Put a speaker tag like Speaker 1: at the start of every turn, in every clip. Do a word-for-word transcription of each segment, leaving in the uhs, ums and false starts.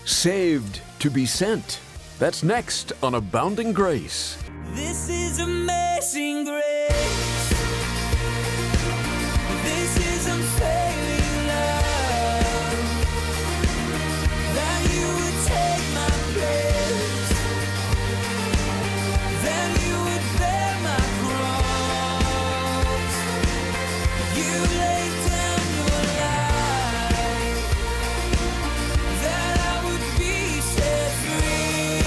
Speaker 1: Saved to be sent. That's next on Abounding Grace.
Speaker 2: This is amazing grace. This is unfailing love. That you would take my place. That you would bear my cross. You laid down your life. That I would be set free.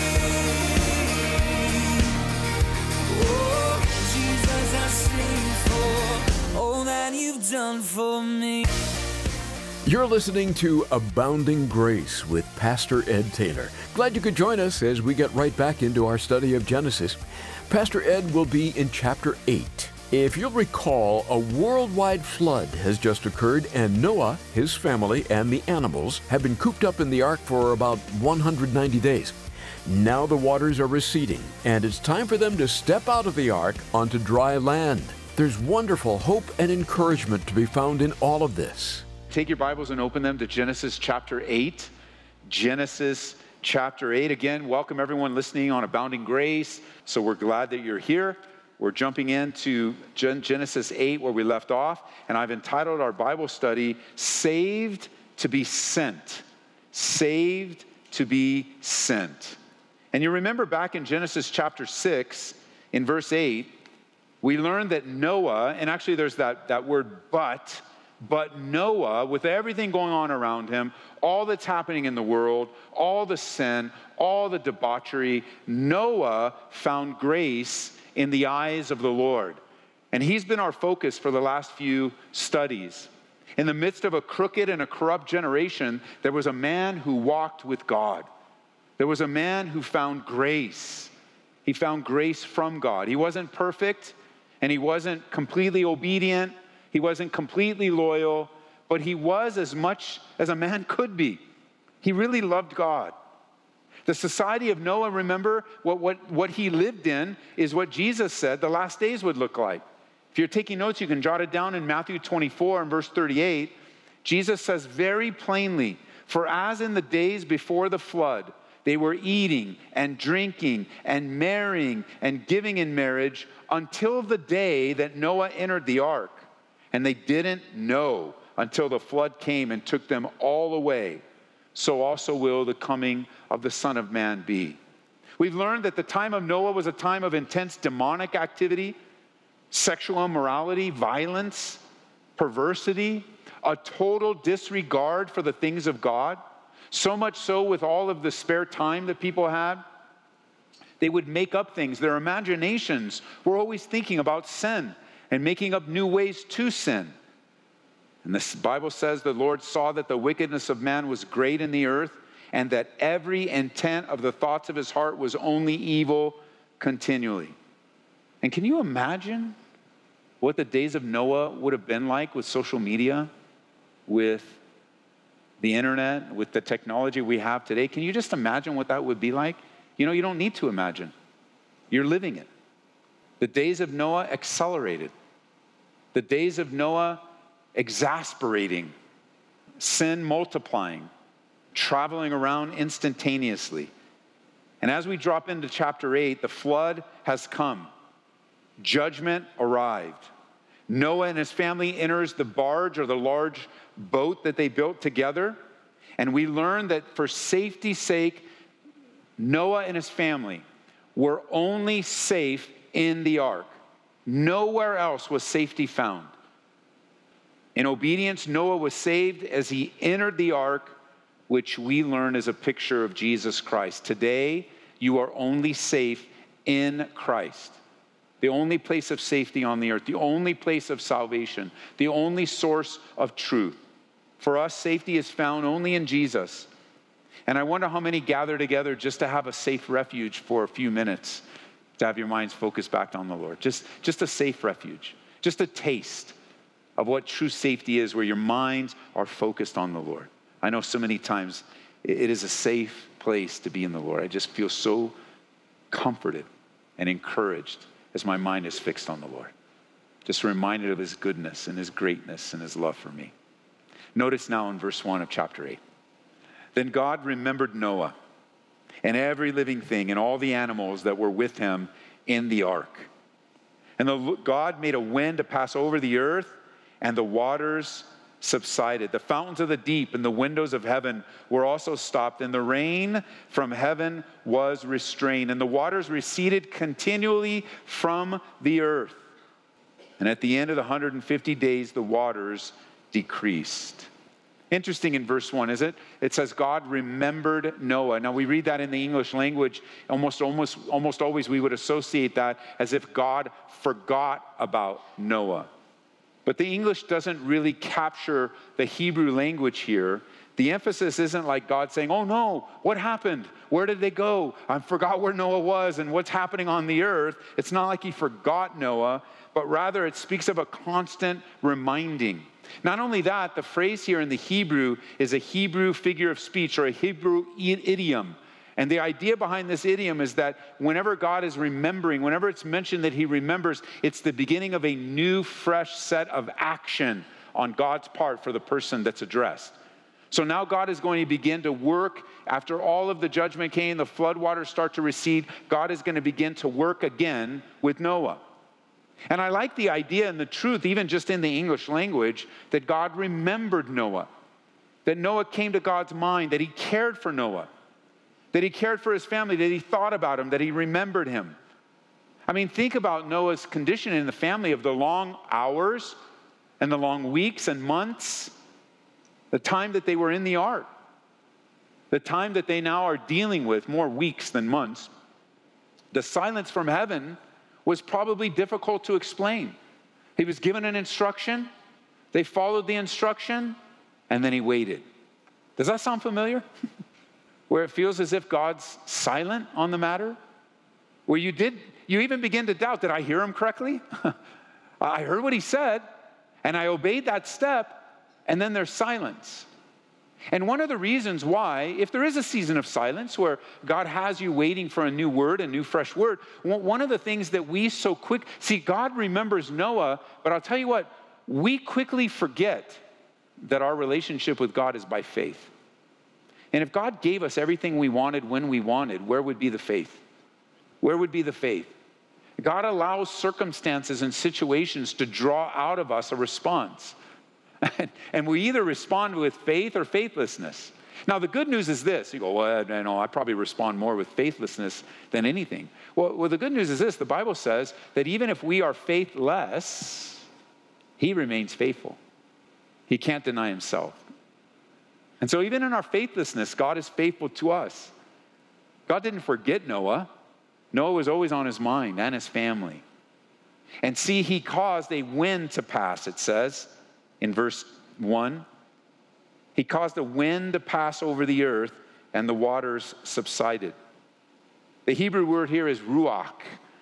Speaker 2: Oh, Jesus, I sing for all that you've done for me.
Speaker 1: You're listening to Abounding Grace with Pastor Ed Taylor. Glad you could join us as we get right back into our study of Genesis. Pastor Ed will be in chapter eight. If you'll recall, a worldwide flood has just occurred, and Noah, his family, and the animals have been cooped up in the ark for about one hundred ninety days. Now the waters are receding, and it's time for them to step out of the ark onto dry land. There's wonderful hope and encouragement to be found in all of this.
Speaker 3: Take your Bibles and open them to Genesis chapter eight. Genesis chapter eight. Again, welcome everyone listening on Abounding Grace. So we're glad that you're here. We're jumping into Gen- Genesis eight where we left off. And I've entitled our Bible study, Saved to be Sent. Saved to be Sent. And you remember back in Genesis chapter six, in verse eight, we learned that Noah, and actually there's that, that word but, but Noah, with everything going on around him, all that's happening in the world, all the sin, all the debauchery, Noah found grace in the eyes of the Lord. And he's been our focus for the last few studies. In the midst of a crooked and a corrupt generation, there was a man who walked with God. There was a man who found grace. He found grace from God. He wasn't perfect, and he wasn't completely obedient. He wasn't completely loyal, but he was as much as a man could be. He really loved God. The society of Noah, remember, what, what, what he lived in is what Jesus said the last days would look like. If you're taking notes, you can jot it down in Matthew twenty-four and verse thirty-eight. Jesus says very plainly, "For as in the days before the flood, they were eating and drinking and marrying and giving in marriage until the day that Noah entered the ark. And they didn't know until the flood came and took them all away. So also will the coming of the Son of Man be." We've learned that the time of Noah was a time of intense demonic activity, sexual immorality, violence, perversity, a total disregard for the things of God. So much so with all of the spare time that people had, they would make up things. Their imaginations were always thinking about sin and making up new ways to sin. And the Bible says the Lord saw that the wickedness of man was great in the earth, and that every intent of the thoughts of his heart was only evil continually. And can you imagine what the days of Noah would have been like with social media, with the internet, with the technology we have today? Can you just imagine what that would be like? You know, you don't need to imagine. You're living it. The days of Noah accelerated. The days of Noah exasperating, sin multiplying, traveling around instantaneously. And as we drop into chapter eight, the flood has come. Judgment arrived. Noah and his family enters the barge, or the large boat that they built together. And we learn that for safety's sake, Noah and his family were only safe in the ark. Nowhere else was safety found. In obedience, Noah was saved as he entered the ark, which we learn is a picture of Jesus Christ. Today, you are only safe in Christ. The only place of safety on the earth, the only place of salvation, the only source of truth. For us, safety is found only in Jesus. And I wonder how many gather together just to have a safe refuge for a few minutes, to have your minds focused back on the Lord. Just, just a safe refuge, just a taste of what true safety is, where your minds are focused on the Lord. I know so many times it is a safe place to be in the Lord. I just feel so comforted and encouraged as my mind is fixed on the Lord. Just reminded of his goodness and his greatness and his love for me. Notice now in verse one of chapter eight. Then God remembered Noah and every living thing and all the animals that were with him in the ark. And the, God made a wind to pass over the earth, and the waters subsided. The fountains of the deep and the windows of heaven were also stopped, and the rain from heaven was restrained, and the waters receded continually from the earth. And at the end of the one hundred fifty days, the waters decreased. Interesting in verse one, is it? It says God remembered Noah. Now we read that in the English language. Almost, almost, almost always we would associate that as if God forgot about Noah. But the English doesn't really capture the Hebrew language here. The emphasis isn't like God saying, oh no, what happened? Where did they go? I forgot where Noah was and what's happening on the earth. It's not like he forgot Noah, but rather it speaks of a constant reminding. Not only that, the phrase here in the Hebrew is a Hebrew figure of speech or a Hebrew idiom. And the idea behind this idiom is that whenever God is remembering, whenever it's mentioned that he remembers, it's the beginning of a new, fresh set of action on God's part for the person that's addressed. So now God is going to begin to work after all of the judgment came, the floodwaters start to recede. God is going to begin to work again with Noah. And I like the idea and the truth, even just in the English language, that God remembered Noah, that Noah came to God's mind, that he cared for Noah, that he cared for his family, that he thought about him, that he remembered him. I mean, think about Noah's condition in the family of the long hours and the long weeks and months, the time that they were in the ark, the time that they now are dealing with, more weeks than months. The silence from heaven was probably difficult to explain. He was given an instruction, they followed the instruction, and then he waited. Does that sound familiar? Where it feels as if God's silent on the matter? Where you did, you even begin to doubt, did I hear him correctly? I heard what he said, and I obeyed that step, and then there's silence. And one of the reasons why, if there is a season of silence where God has you waiting for a new word, a new fresh word, one of the things that we so quick, see, God remembers Noah, but I'll tell you what, we quickly forget that our relationship with God is by faith. And if God gave us everything we wanted when we wanted, where would be the faith? Where would be the faith? God allows circumstances and situations to draw out of us a response. And we either respond with faith or faithlessness. Now, the good news is this. You go, well, I know, I probably respond more with faithlessness than anything. Well, well, the good news is this. The Bible says that even if we are faithless, he remains faithful. He can't deny himself. And so even in our faithlessness, God is faithful to us. God didn't forget Noah. Noah was always on his mind and his family. And see, he caused a wind to pass, it says, in verse one, he caused a wind to pass over the earth, and the waters subsided. The Hebrew word here is ruach.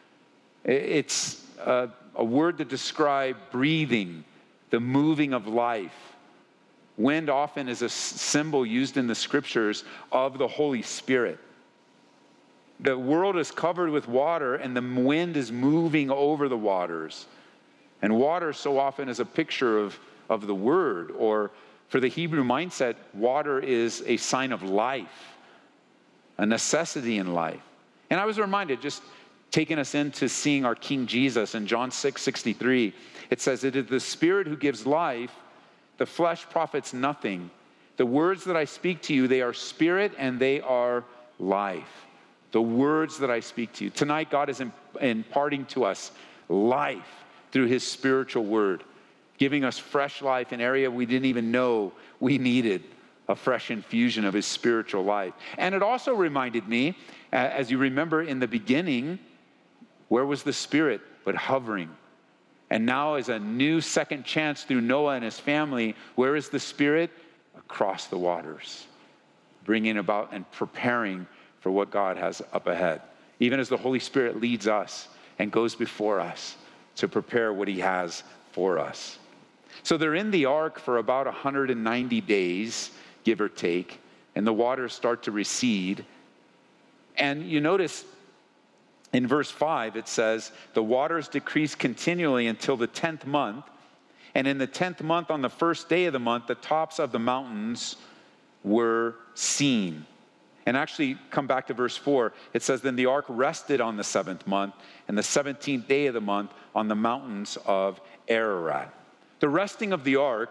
Speaker 3: It's a, a word to describe breathing, the moving of life. Wind often is a symbol used in the scriptures of the Holy Spirit. The world is covered with water, and the wind is moving over the waters. And water so often is a picture of of the word, or for the Hebrew mindset, water is a sign of life, a necessity in life. And I was reminded, just taking us into seeing our King Jesus in John six sixty-three, it says, it is the Spirit who gives life, the flesh profits nothing. The words that I speak to you, they are spirit and they are life. The words that I speak to you. Tonight, God is imparting to us life through his spiritual word, giving us fresh life in an area we didn't even know we needed a fresh infusion of his spiritual life. And it also reminded me, as you remember in the beginning, where was the Spirit but hovering? And now as a new second chance through Noah and his family, where is the Spirit? Across the waters, bringing about and preparing for what God has up ahead. Even as the Holy Spirit leads us and goes before us to prepare what he has for us. So they're in the ark for about one hundred ninety days, give or take, and the waters start to recede. And you notice in verse five, it says, the waters decrease continually until the tenth month. And in the tenth month, on the first day of the month, the tops of the mountains were seen. And actually, come back to verse four. It says, then the ark rested on the seventh month, and the seventeenth day of the month on the mountains of Ararat. The resting of the ark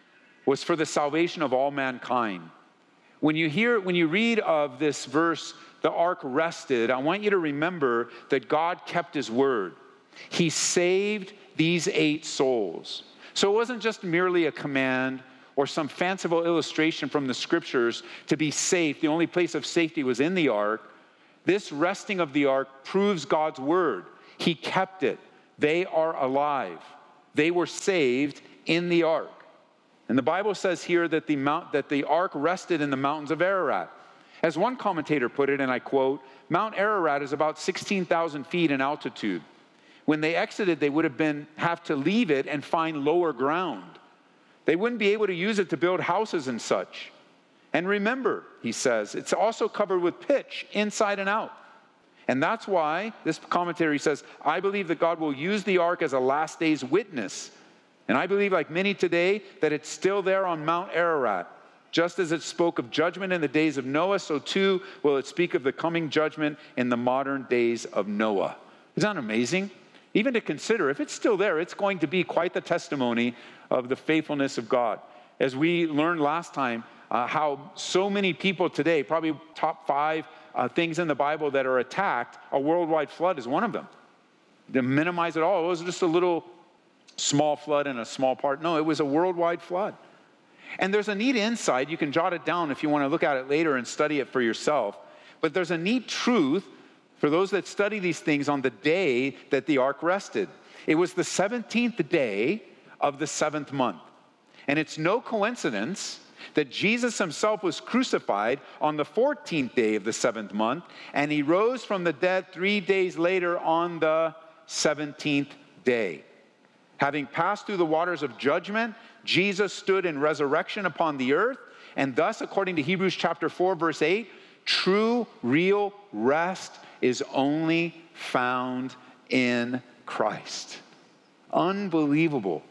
Speaker 3: was for the salvation of all mankind. When you hear, when you read of this verse, the ark rested, I want you to remember that God kept his word. He saved these eight souls. So it wasn't just merely a command or some fanciful illustration from the scriptures to be safe. The only place of safety was in the ark. This resting of the ark proves God's word. He kept it. They are alive. They were saved in the ark. And the Bible says here that the mount, that the ark rested in the mountains of Ararat. As one commentator put it, and I quote, Mount Ararat is about sixteen thousand feet in altitude. When they exited, they would have been have to leave it and find lower ground. They wouldn't be able to use it to build houses and such. And remember, he says, it's also covered with pitch inside and out. And that's why this commentary says, I believe that God will use the ark as a last day's witness. And I believe, like many today, that it's still there on Mount Ararat. Just as it spoke of judgment in the days of Noah, so too will it speak of the coming judgment in the modern days of Noah. Isn't that amazing? Even to consider, if it's still there, it's going to be quite the testimony of the faithfulness of God. As we learned last time, uh, how so many people today, probably top five uh, things in the Bible that are attacked, a worldwide flood is one of them. To minimize it all, it was just a little small flood in a small part. No, it was a worldwide flood. And there's a neat insight. You can jot it down if you want to look at it later and study it for yourself. But there's a neat truth for those that study these things on the day that the ark rested. It was the seventeenth day of the seventh month. And it's no coincidence that Jesus himself was crucified on the fourteenth day of the seventh month, and he rose from the dead three days later on the seventeenth day. Having passed through the waters of judgment, Jesus stood in resurrection upon the earth, and thus, according to Hebrews chapter four, verse eight, true, real rest is only found in Christ. Unbelievable,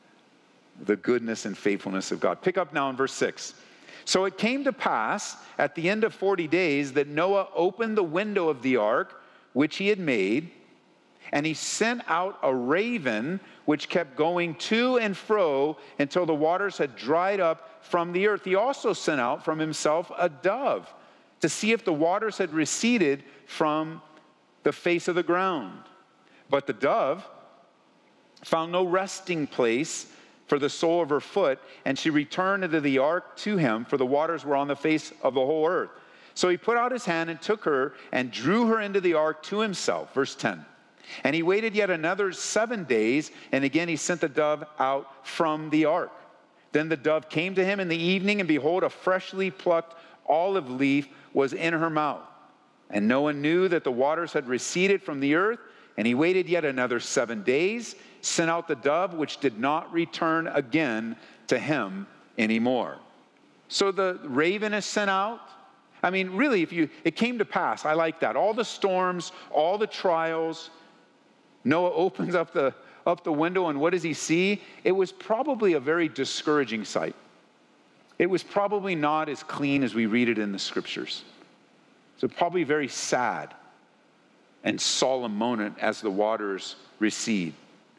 Speaker 3: the goodness and faithfulness of God. Pick up now in verse six. So it came to pass at the end of forty days that Noah opened the window of the ark, which he had made, and he sent out a raven which kept going to and fro until the waters had dried up from the earth. He also sent out from himself a dove to see if the waters had receded from the face of the ground. But the dove found no resting place for the sole of her foot, and she returned into the ark to him, for the waters were on the face of the whole earth. So he put out his hand and took her and drew her into the ark to himself. Verse ten. And he waited yet another seven days, and again he sent the dove out from the ark. Then the dove came to him in the evening, and behold, a freshly plucked olive leaf was in her mouth. And Noah knew that the waters had receded from the earth, and he waited yet another seven days, sent out the dove, which did not return again to him anymore. So the raven is sent out. I mean, really, if you, it came to pass. I like that. All the storms, all the trials. Noah opens up the, up the window, and what does he see? It was probably a very discouraging sight. It was probably not as clean as we read it in the scriptures. So probably very sad and solemn moment as the waters recede.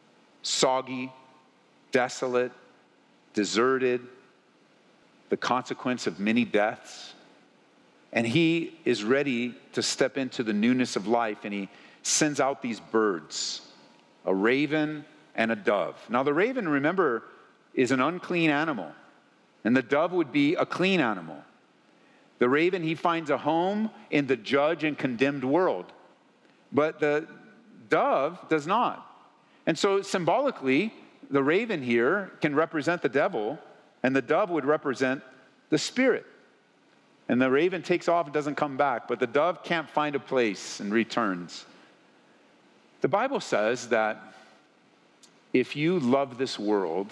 Speaker 3: Soggy, desolate, deserted, the consequence of many deaths. And he is ready to step into the newness of life, and he sends out these birds, a raven and a dove. Now the raven, remember, is an unclean animal, and the dove would be a clean animal. The raven, he finds a home in the judged and condemned world, but the dove does not. And so symbolically, the raven here can represent the devil, and the dove would represent the spirit. And the raven takes off and doesn't come back, but the dove can't find a place and returns. The Bible says that if you love this world,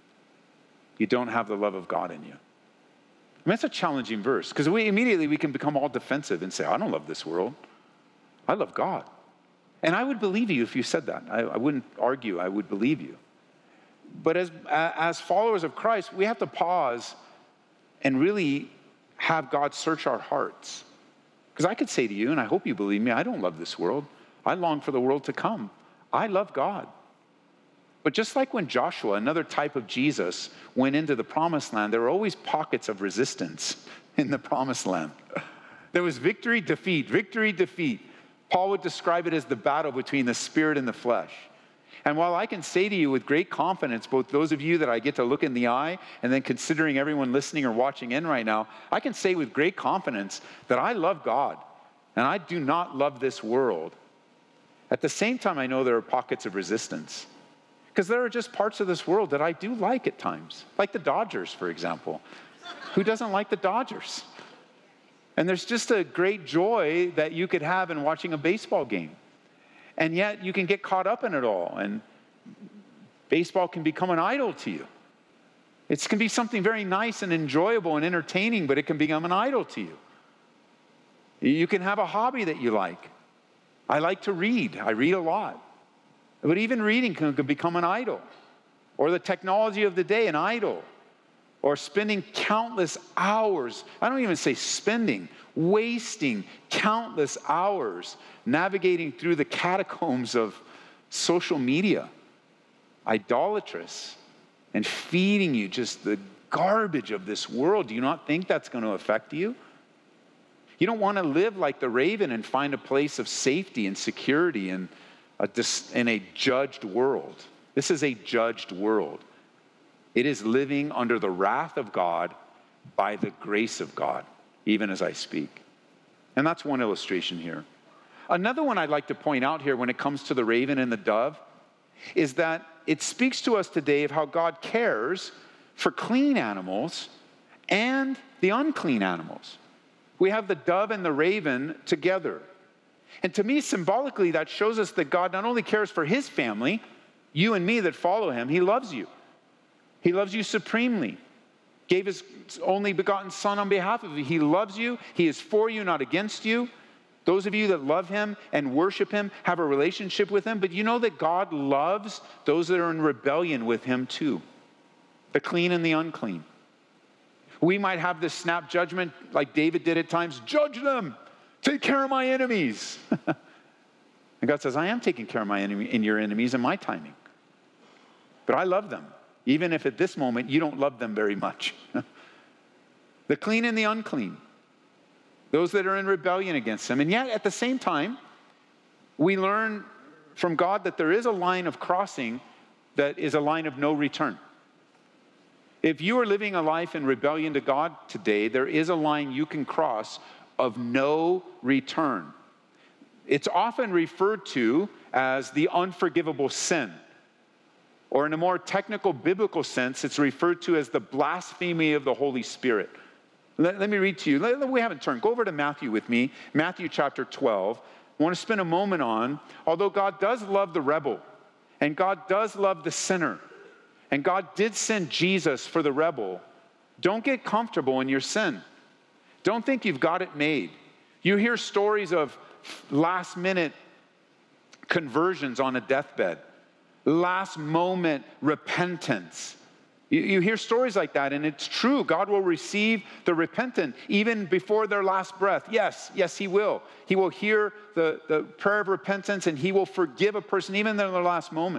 Speaker 3: you don't have the love of God in you. I mean, that's a challenging verse, because we immediately we can become all defensive and say, I don't love this world. I love God. And I would believe you if you said that. I, I wouldn't argue. I would believe you. But as, as followers of Christ, we have to pause and really have God search our hearts. Because I could say to you, and I hope you believe me, I don't love this world. I long for the world to come. I love God. But just like when Joshua, another type of Jesus, went into the promised land, there were always pockets of resistance in the promised land. There was victory, defeat, victory, defeat. Paul would describe it as the battle between the spirit and the flesh. And while I can say to you with great confidence, both those of you that I get to look in the eye, and then considering everyone listening or watching in right now, I can say with great confidence that I love God, and I do not love this world. At the same time, I know there are pockets of resistance, because there are just parts of this world that I do like at times, like the Dodgers, for example. Who doesn't like the Dodgers? And there's just a great joy that you could have in watching a baseball game. And yet you can get caught up in it all, and baseball can become an idol to you. It can be something very nice and enjoyable and entertaining, but it can become an idol to you. You can have a hobby that you like. I like to read. I read a lot. But even reading can, can become an idol. Or the technology of the day, an idol. Or spending countless hours, I don't even say spending, wasting countless hours navigating through the catacombs of social media, idolatrous, and feeding you just the garbage of this world. Do you not think that's going to affect you? You don't want to live like the raven and find a place of safety and security in a, in a judged world. This is a judged world. It is living under the wrath of God by the grace of God, even as I speak. And that's one illustration here. Another one I'd like to point out here when it comes to the raven and the dove is that it speaks to us today of how God cares for clean animals and the unclean animals. We have the dove and the raven together. And to me, symbolically, that shows us that God not only cares for his family, you and me that follow him, he loves you. He loves you supremely. Gave his only begotten son on behalf of you. He loves you. He is for you, not against you. Those of you that love him and worship him have a relationship with him. But you know that God loves those that are in rebellion with him too. The clean and the unclean. We might have this snap judgment like David did at times. Judge them. Take care of my enemies. And God says, I am taking care of my enemy in your enemies in my timing. But I love them. Even if at this moment you don't love them very much. The clean and the unclean. Those that are in rebellion against him. And yet at the same time, we learn from God that there is a line of crossing that is a line of no return. If you are living a life in rebellion to God today, there is a line you can cross of no return. It's often referred to as the unforgivable sin. Or in a more technical biblical sense, it's referred to as the blasphemy of the Holy Spirit. Let, let me read to you. Let, we haven't turned. Go over to Matthew with me. Matthew chapter twelve. I want to spend a moment on, although God does love the rebel, and God does love the sinner, and God did send Jesus for the rebel, don't get comfortable in your sin. Don't think you've got it made. You hear stories of last-minute conversions on a deathbed. Last moment repentance. You, you hear stories like that, and it's true. God will receive the repentant even before their last breath. Yes, yes, he will. He will hear the, the prayer of repentance, and he will forgive a person even in their last moment.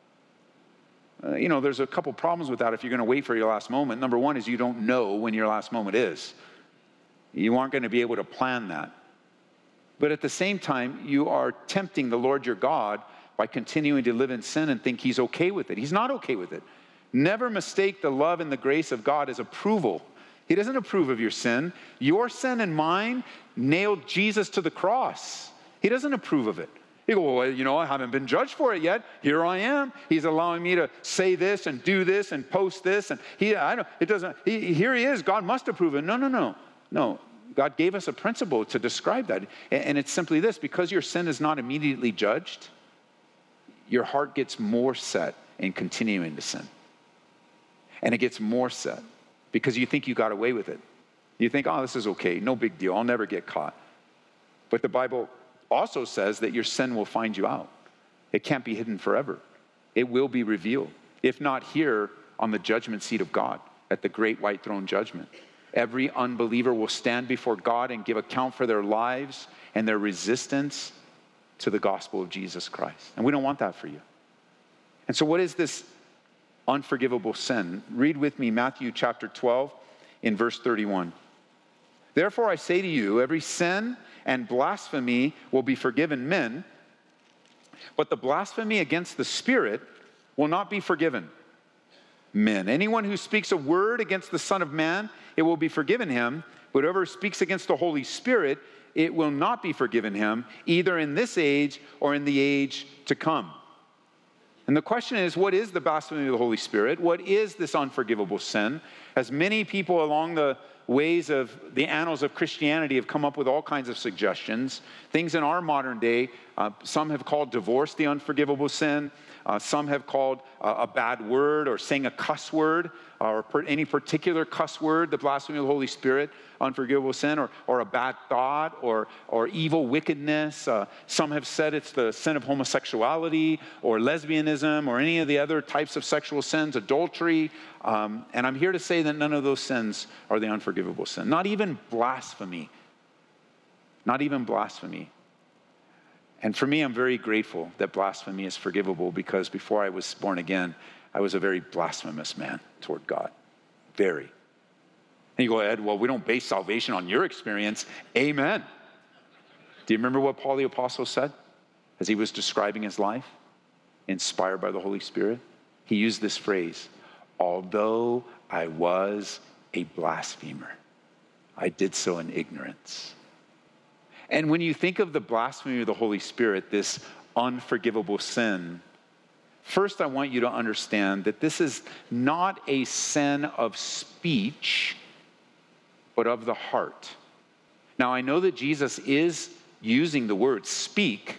Speaker 3: Uh, you know, there's a couple problems with that if you're going to wait for your last moment. Number one is you don't know when your last moment is. You aren't going to be able to plan that. But at the same time, you are tempting the Lord your God by continuing to live in sin and think he's okay with it. He's not okay with it. Never mistake the love and the grace of God as approval. He doesn't approve of your sin. Your sin and mine nailed Jesus to the cross. He doesn't approve of it. You go, well, you know, I haven't been judged for it yet. Here I am. He's allowing me to say this and do this and post this. And he, I don't, it doesn't, he, here he is. God must approve it. No, no, no, no. God gave us a principle to describe that. And it's simply this: because your sin is not immediately judged, your heart gets more set in continuing to sin. And it gets more set because you think you got away with it. You think, oh, this is okay. No big deal. I'll never get caught. But the Bible also says that your sin will find you out. It can't be hidden forever. It will be revealed. If not here, on the judgment seat of God at the great white throne judgment. Every unbeliever will stand before God and give account for their lives and their resistance to the gospel of Jesus Christ. And we don't want that for you. And so what is this unforgivable sin? Read with me Matthew chapter twelve in verse thirty-one. Therefore I say to you, every sin and blasphemy will be forgiven men, but the blasphemy against the Spirit will not be forgiven men. Anyone who speaks a word against the Son of Man, it will be forgiven him. But whoever speaks against the Holy Spirit, it will not be forgiven him, either in this age or in the age to come. And the question is, what is the blasphemy of the Holy Spirit? What is this unforgivable sin? As many people along the ways of the annals of Christianity have come up with all kinds of suggestions. Things in our modern day, uh, some have called divorce the unforgivable sin. Uh, some have called uh, a bad word or saying a cuss word or per, any particular cuss word, the blasphemy of the Holy Spirit, unforgivable sin, or, or a bad thought or, or evil wickedness. Uh, some have said it's the sin of homosexuality or lesbianism or any of the other types of sexual sins, adultery. Um, and I'm here to say that none of those sins are the unforgivable sin. Not even blasphemy. Not even blasphemy. And for me, I'm very grateful that blasphemy is forgivable, because before I was born again, I was a very blasphemous man toward God. Very. And you go, Ed, well, we don't base salvation on your experience. Amen. Do you remember what Paul the Apostle said as he was describing his life, inspired by the Holy Spirit? He used this phrase, although I was a blasphemer, I did so in ignorance. And when you think of the blasphemy of the Holy Spirit, this unforgivable sin, first I want you to understand that this is not a sin of speech, but of the heart. Now, I know that Jesus is using the word speak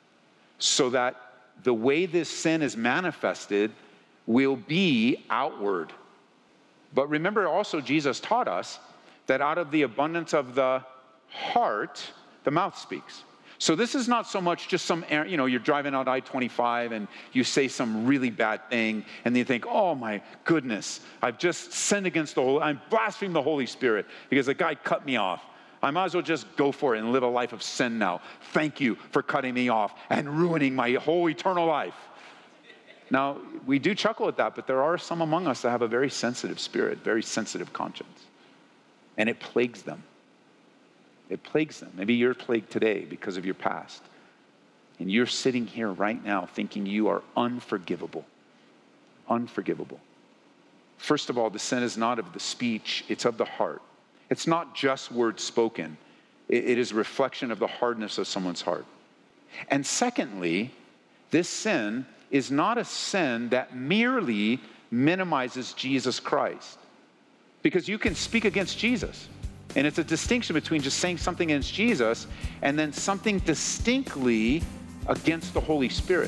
Speaker 3: so that the way this sin is manifested will be outward. But remember also, Jesus taught us that out of the abundance of the heart, the mouth speaks. So this is not so much just some, you know, you're driving out I twenty-five and you say some really bad thing and then you think, oh my goodness, I've just sinned against the Holy, I'm blaspheming the Holy Spirit because the guy cut me off. I might as well just go for it and live a life of sin now. Thank you for cutting me off and ruining my whole eternal life. Now, we do chuckle at that, but there are some among us that have a very sensitive spirit, very sensitive conscience, and it plagues them. It plagues them. Maybe you're plagued today because of your past. And you're sitting here right now thinking you are unforgivable. Unforgivable. First of all, the sin is not of the speech, it's of the heart. It's not just words spoken. It is a reflection of the hardness of someone's heart. And secondly, this sin is not a sin that merely minimizes Jesus Christ. Because you can speak against Jesus. And it's a distinction between just saying something against Jesus and then something distinctly against the Holy Spirit.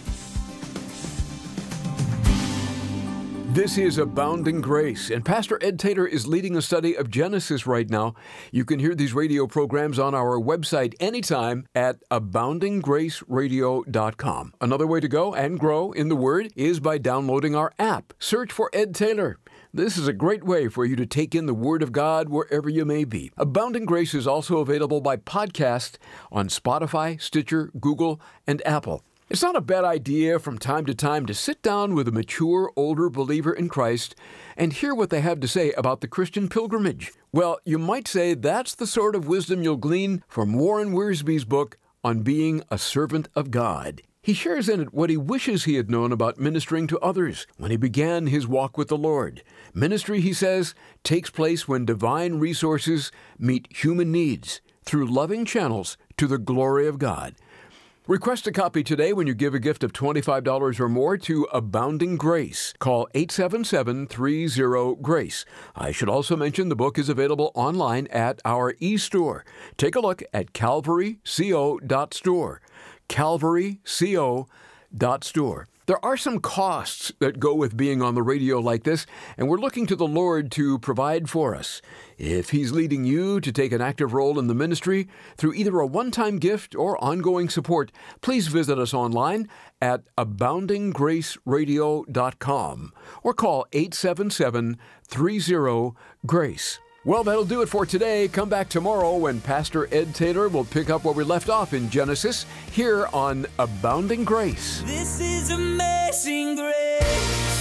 Speaker 1: This is Abounding Grace, and Pastor Ed Taylor is leading a study of Genesis right now. You can hear these radio programs on our website anytime at abounding grace radio dot com. Another way to go and grow in the Word is by downloading our app. Search for Ed Taylor. This is a great way for you to take in the Word of God wherever you may be. Abounding Grace is also available by podcast on Spotify, Stitcher, Google, and Apple. It's not a bad idea from time to time to sit down with a mature, older believer in Christ and hear what they have to say about the Christian pilgrimage. Well, you might say that's the sort of wisdom you'll glean from Warren Wiersbe's book on being a servant of God. He shares in it what he wishes he had known about ministering to others when he began his walk with the Lord. Ministry, he says, takes place when divine resources meet human needs through loving channels to the glory of God. Request a copy today when you give a gift of twenty-five dollars or more to Abounding Grace. Call eight seven seven, three zero, GRACE. I should also mention the book is available online at our e-store. Take a look at calvary co dot store. calvary co dot store. There are some costs that go with being on the radio like this, and we're looking to the Lord to provide for us. If He's leading you to take an active role in the ministry through either a one-time gift or ongoing support, please visit us online at abounding grace radio dot com or call eight seven seven, three zero, GRACE. Well, that'll do it for today. Come back tomorrow when Pastor Ed Taylor will pick up where we left off in Genesis here on Abounding Grace.
Speaker 2: This is amazing grace.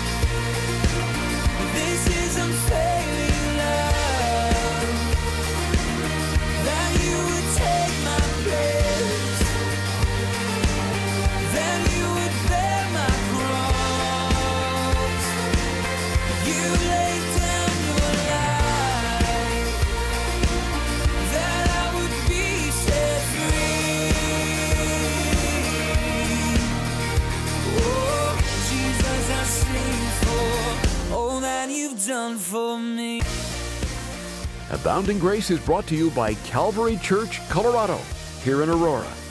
Speaker 2: This is unfailing love. That you would take my place. That you would bear my cross. You laid down your life. That I would be set free. Oh, Jesus, I sing for all that you've done for me.
Speaker 1: Abounding Grace is brought to you by Calvary Church, Colorado, here in Aurora.